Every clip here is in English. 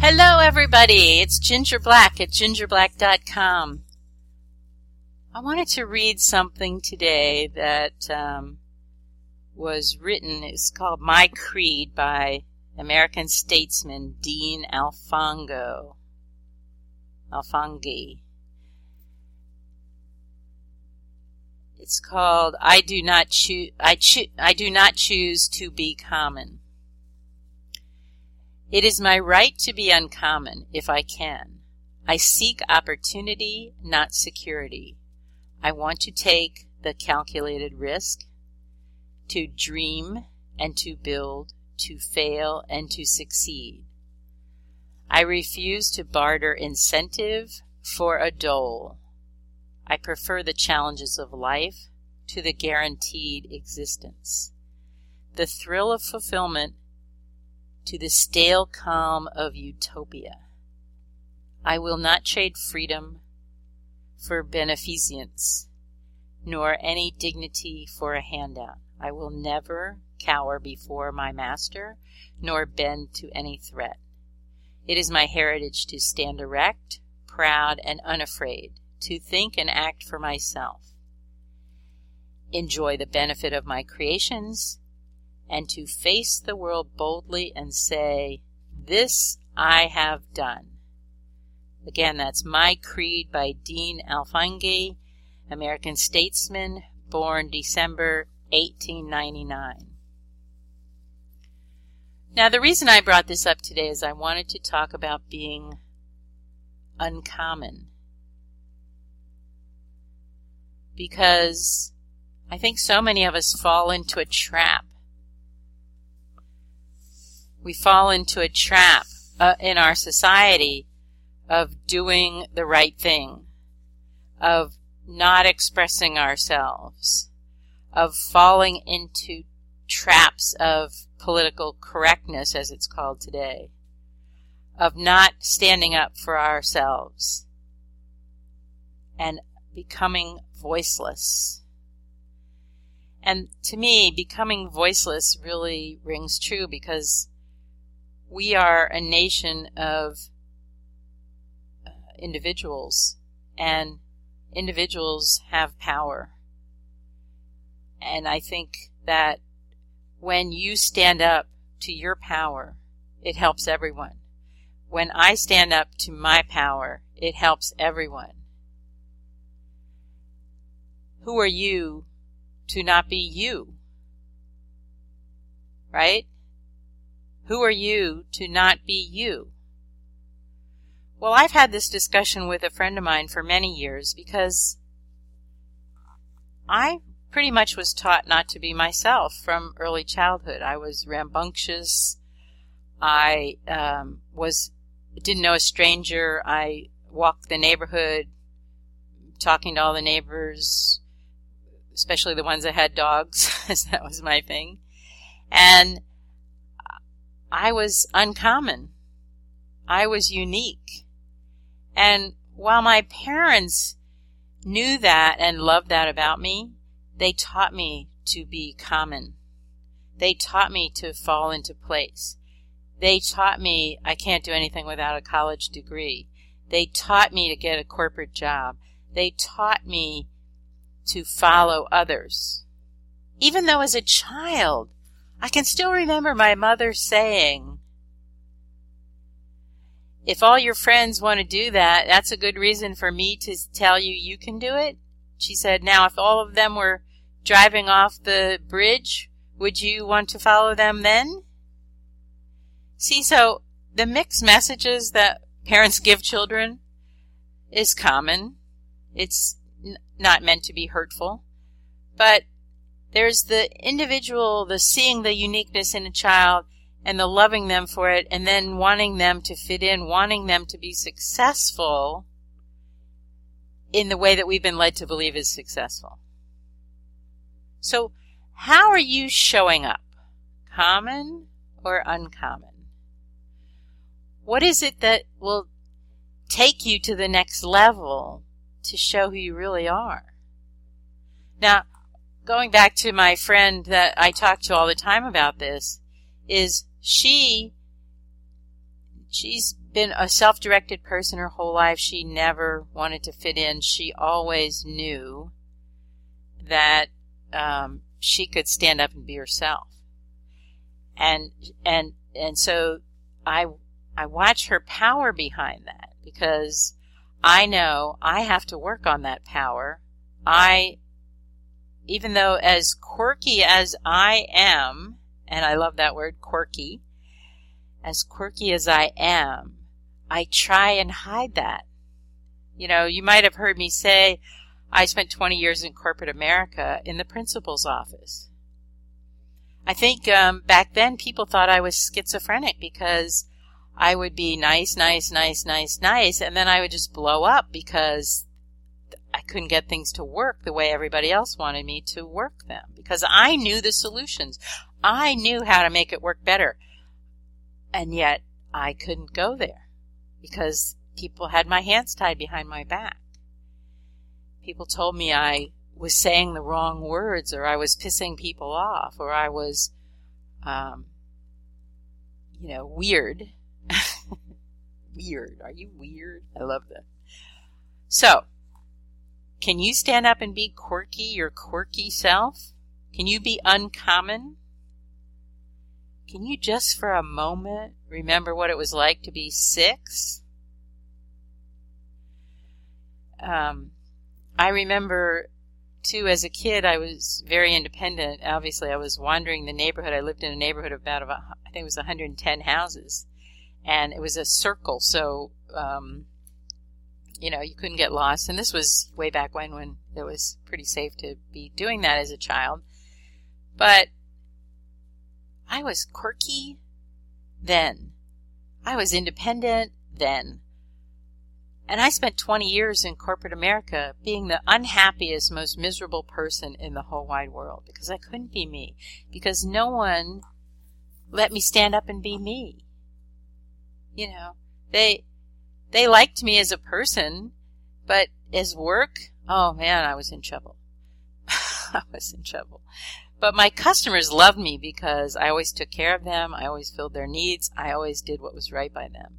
Hello, everybody. It's Ginger Black at gingerblack.com. I wanted to read something today that was written. It's called My Creed by American statesman Dean Alfongi. It's called I do not choose to be common. It is my right to be uncommon if I can. I seek opportunity, not security. I want to take the calculated risk, to dream and to build, to fail and to succeed. I refuse to barter incentive for a dole. I prefer the challenges of life to the guaranteed existence. The thrill of fulfillment to the stale calm of utopia. I will not trade freedom for beneficence, nor any dignity for a handout. I will never cower before my master, nor bend to any threat. It is my heritage to stand erect, proud, and unafraid, to think and act for myself, enjoy the benefit of my creations, and to face the world boldly and say, "This I have done." Again, that's My Creed by Dean Alfongi, American statesman, born December 1899. Now, the reason I brought this up today is I wanted to talk about being uncommon. Because I think so many of us fall into a trap. We fall into a trap in our society of doing the right thing, of not expressing ourselves, of falling into traps of political correctness, as it's called today, of not standing up for ourselves and becoming voiceless. And to me, becoming voiceless really rings true because we are a nation of individuals, and individuals have power. And I think that when you stand up to your power, it helps everyone. When I stand up to my power, it helps everyone. Who are you to not be you? Right? Who are you to not be you? Well, I've had this discussion with a friend of mine for many years because I pretty much was taught not to be myself from early childhood. I was rambunctious. I didn't know a stranger. I walked the neighborhood talking to all the neighbors, especially the ones that had dogs, as that was my thing. And I was uncommon. I was unique. And while my parents knew that and loved that about me, they taught me to be common. They taught me to fall into place. They taught me I can't do anything without a college degree. They taught me to get a corporate job. They taught me to follow others. Even though as a child, I can still remember my mother saying, "If all your friends want to do that, that's a good reason for me to tell you you can do it." She said, "Now, if all of them were driving off the bridge, would you want to follow them then?" See, so the mixed messages that parents give children is common. It's not meant to be hurtful. But there's the individual, the seeing the uniqueness in a child and the loving them for it, and then wanting them to fit in, wanting them to be successful in the way that we've been led to believe is successful. So how are you showing up? Common or uncommon? What is it that will take you to the next level to show who you really are? Now, going back to my friend that I talk to all the time about this, is she's been a self-directed person her whole life. She never wanted to fit in. She always knew that she could stand up and be herself. And so I watch her power behind that, because I know I have to work on that power. Even though as quirky as I am, and I love that word, quirky, as quirky as I am, I try and hide that. You know, you might have heard me say, I spent 20 years in corporate America in the principal's office. I think back then people thought I was schizophrenic, because I would be nice, and then I would just blow up because I couldn't get things to work the way everybody else wanted me to work them, because I knew the solutions. I knew how to make it work better. And yet I couldn't go there because people had my hands tied behind my back. People told me I was saying the wrong words, or I was pissing people off, or I was, weird. Weird. Are you weird? I love that. So, can you stand up and be quirky, your quirky self? Can you be uncommon? Can you just for a moment remember what it was like to be 6? I remember, too, as a kid, I was very independent. Obviously, I was wandering the neighborhood. I lived in a neighborhood of about, I think it was 110 houses. And it was a circle, so, you couldn't get lost. And this was way back when it was pretty safe to be doing that as a child. But I was quirky then. I was independent then. And I spent 20 years in corporate America being the unhappiest, most miserable person in the whole wide world, because I couldn't be me, because no one let me stand up and be me. You know, they liked me as a person, but as work, oh man, I was in trouble. I was in trouble. But my customers loved me because I always took care of them. I always filled their needs. I always did what was right by them.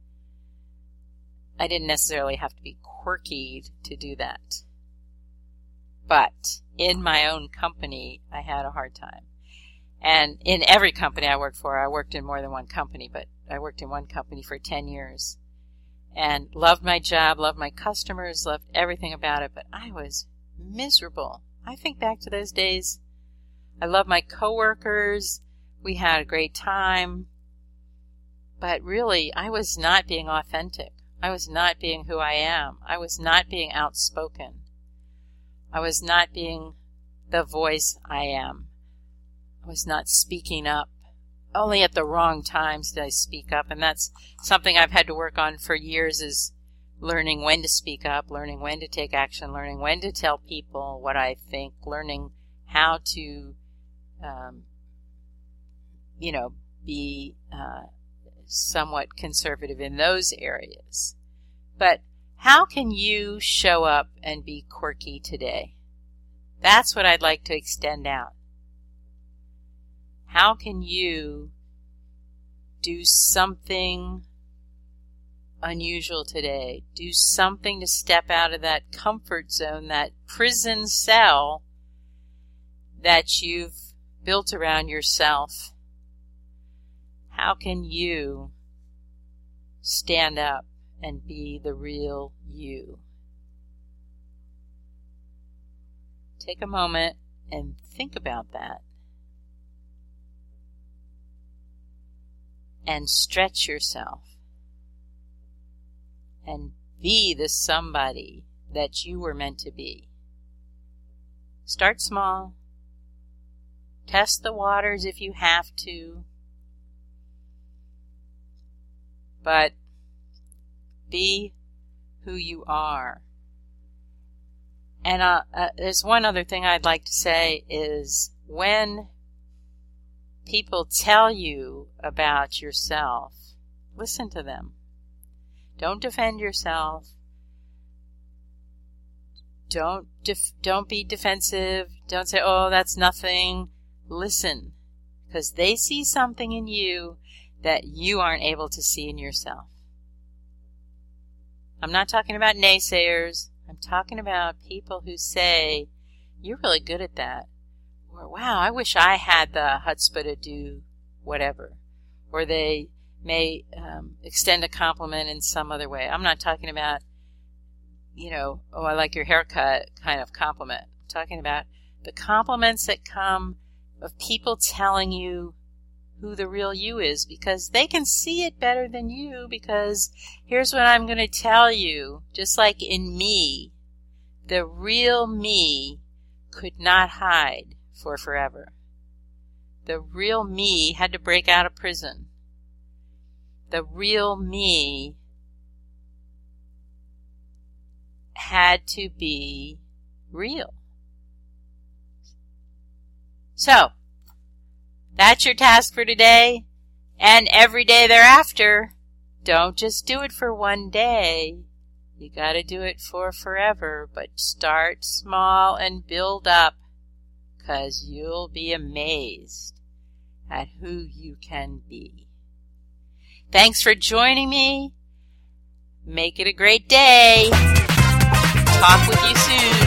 I didn't necessarily have to be quirky to do that. But in my own company, I had a hard time. And in every company I worked for, I worked in more than one company, but I worked in one company for 10 years. And loved my job, loved my customers, loved everything about it, but I was miserable. I think back to those days. I loved my coworkers. We had a great time. But really, I was not being authentic. I was not being who I am. I was not being outspoken. I was not being the voice I am. I was not speaking up. Only at the wrong times did I speak up, and that's something I've had to work on for years, is learning when to speak up, learning when to take action, learning when to tell people what I think, learning how to, be somewhat conservative in those areas. But how can you show up and be quirky today? That's what I'd like to extend out. How can you do something unusual today? Do something to step out of that comfort zone, that prison cell that you've built around yourself. How can you stand up and be the real you? Take a moment and think about that. And stretch yourself. And be the somebody that you were meant to be. Start small. Test the waters if you have to. But be who you are. And there's one other thing I'd like to say is when people tell you about yourself, listen to them. Don't defend yourself. Don't be defensive. Don't say, oh, that's nothing. Listen, because they see something in you that you aren't able to see in yourself. I'm not talking about naysayers. I'm talking about people who say, you're really good at that. Or, wow, I wish I had the chutzpah to do whatever. Or they may extend a compliment in some other way. I'm not talking about, oh, I like your haircut kind of compliment. I'm talking about the compliments that come of people telling you who the real you is, because they can see it better than you, because here's what I'm going to tell you. Just like in me, the real me could not hide for forever. The real me had to break out of prison. The real me had to be real. So, that's your task for today, and every day thereafter. Don't just do it for one day. You gotta do it for forever, but start small and build up, 'cause you'll be amazed at who you can be. Thanks for joining me. Make it a great day. Talk with you soon.